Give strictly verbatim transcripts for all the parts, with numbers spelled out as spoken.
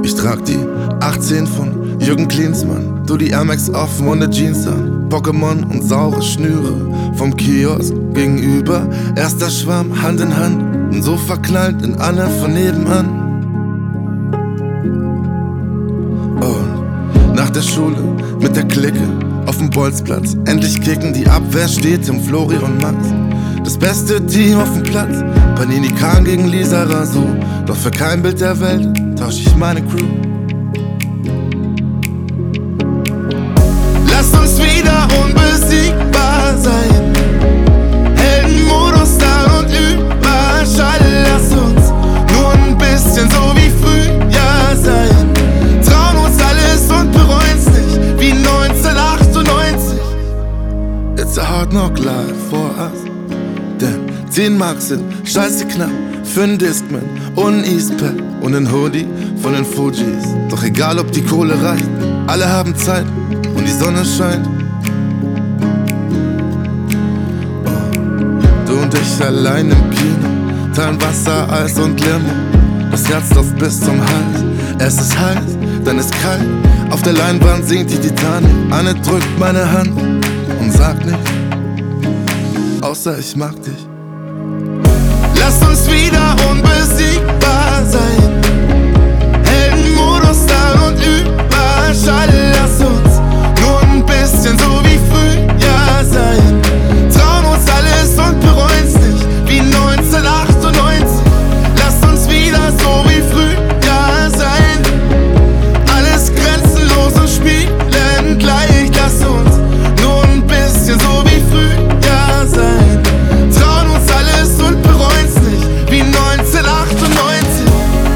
Ich trag die achtzehn von Jürgen Klinsmann, du die Air Max offen und ne Jeans an. Pokémon und saure Schnüre vom Kiosk gegenüber. Erster Schwarm, Hand in Hand und so verknallt in alle von nebenan. Und nach der Schule mit der Clique auf dem Bolzplatz endlich kicken, die Abwehr steht im Flori und Max. Das beste Team auf dem Platz, Panini Kahn gegen Lisa Razou. Doch für kein Bild der Welt tausch ich meine Crew. Lass uns wieder unbesiegbar sein. Heldenmodus da und überschall. Lass uns nur ein bisschen so wie früher sein. Trauen uns alles und bereuen's nicht wie neunzehnhundertachtundneunzig. It's a hard knock life for us. Denn zehn Mark sind scheiße knapp für einen Discman und ein Eastpack und ein Hoodie von den Fujis. Doch egal ob die Kohle reicht, alle haben Zeit und die Sonne scheint. Oh, du und ich allein im Kino, teilen Wasser, Eis und Limo. Das Herz läuft bis zum Hals, es ist heiß, dann ist kalt. Auf der Leinwand singt die Titanic, Anne drückt meine Hand und sagt nicht, außer ich mag dich. Lass uns wieder unbesiegbar sein. Heldenmodus da und überschall. Lass uns nur ein bisschen so wie früher sein. Trauen uns alles und bereuen's nicht wie neunzehnhundertachtundneunzig. Lass uns wieder so wie früher sein. Alles grenzenlos und spielen gleich. Lass uns nur ein bisschen so wie früher sein. Trauen uns alles und bereuen's nicht wie neunzehnhundertachtundneunzig.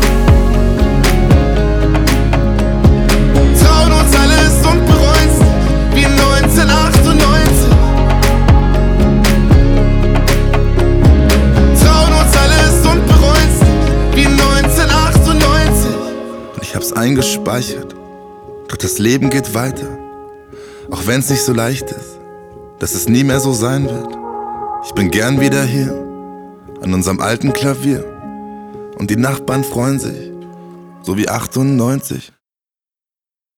Trauen uns alles und bereuen's nicht wie neunzehnhundertachtundneunzig. Trauen uns alles und bereuen's nicht wie neunzehnhundertachtundneunzig. Und ich hab's eingespeichert, doch das Leben geht weiter. Auch wenn's nicht so leicht ist, dass es nie mehr so sein wird. Ich bin gern wieder hier, an unserem alten Klavier. Und die Nachbarn freuen sich, so wie achtundneunzig.